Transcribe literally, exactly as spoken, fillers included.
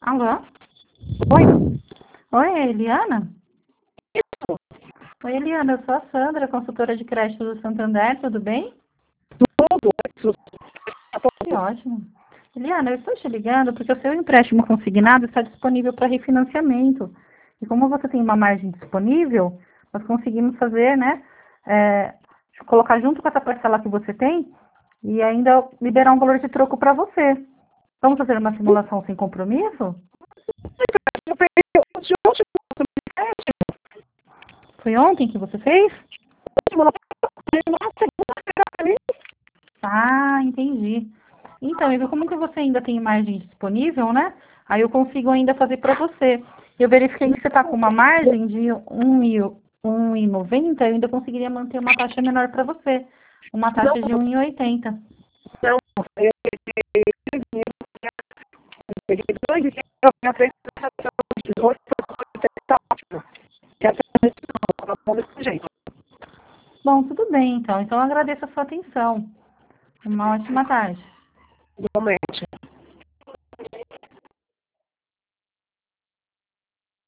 Alô? Oi, Oi, Eliana? isso, Oi, Eliana, eu sou a Sandra, consultora de crédito do Santander, tudo bem? tudo, isso, Que ótimo. Eliana, eu estou te ligando porque o seu empréstimo consignado está disponível para refinanciamento. E como você tem uma margem disponível, nós conseguimos fazer, né, é, colocar junto com essa parcela que você tem e ainda liberar um valor de troco para você. Vamos fazer uma simulação sem compromisso? eu peguei de hoje, Foi ontem que você fez? na segunda-feira ali, Ah, entendi. Então, Igor, como que você ainda tem margem disponível, né? Aí eu consigo ainda fazer para você. Eu verifiquei que você está com uma margem de um e noventa, eu ainda conseguiria manter uma taxa menor para você. Uma não, taxa de um e oitenta. não, eu peguei peguei dois e eu minha frente dezoito, tá ótimo. E essa não, ela põe desse jeito, Bom, tudo bem, então. Então, eu agradeço a sua atenção. Uma ótima tarde. igualmente.